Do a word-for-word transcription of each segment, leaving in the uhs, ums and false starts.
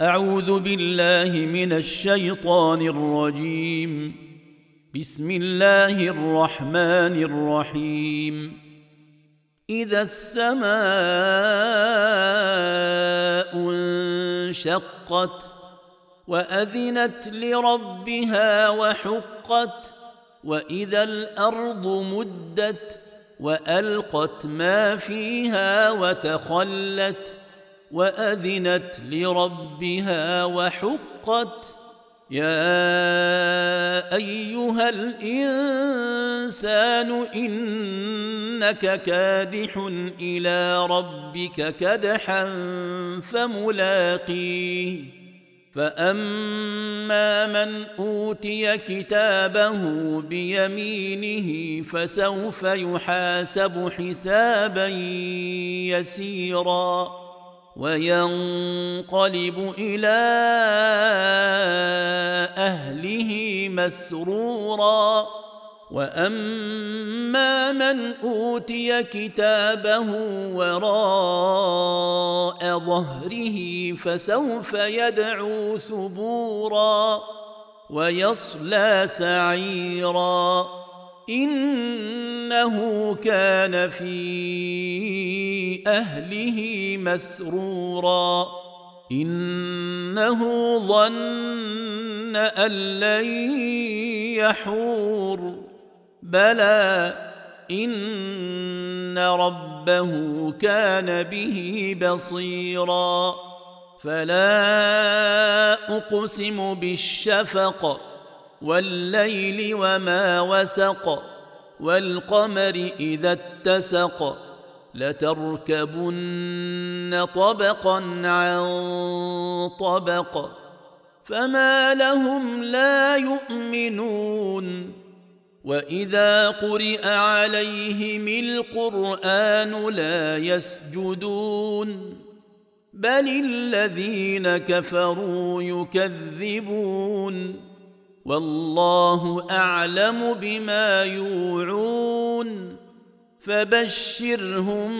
أعوذ بالله من الشيطان الرجيم. بسم الله الرحمن الرحيم. إذا السماء انشقت وأذنت لربها وحقت وإذا الأرض مدت وألقت ما فيها وتخلت وأذنت لربها وحقت. يا أيها الإنسان إنك كادح إلى ربك كدحا فملاقيه. فأما من أوتي كتابه بيمينه فسوف يحاسب حسابا يسيرا وينقلب إلى أهله مسرورا. وأما من أوتي كتابه وراء ظهره فسوف يدعو ثبورا ويصلى سعيرا إنه كان في أهله مسرورا. إنه ظن أن لن يحور بلى إن ربه كان به بصيرا. فلا أقسم بالشفق والليل وما وسق والقمر إذا اتسق لتركبن طبقا عن طبق فما لهم لا يؤمنون. وإذا قرئ عليهم القرآن لا يسجدون بل الذين كفروا يكذبون والله أعلم بما يوعون فبشرهم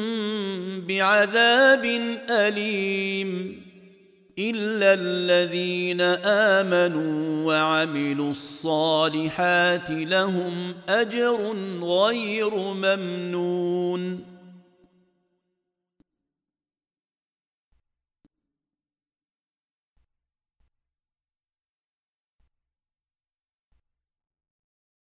بعذاب أليم إلا الذين آمنوا وعملوا الصالحات لهم أجر غير ممنون.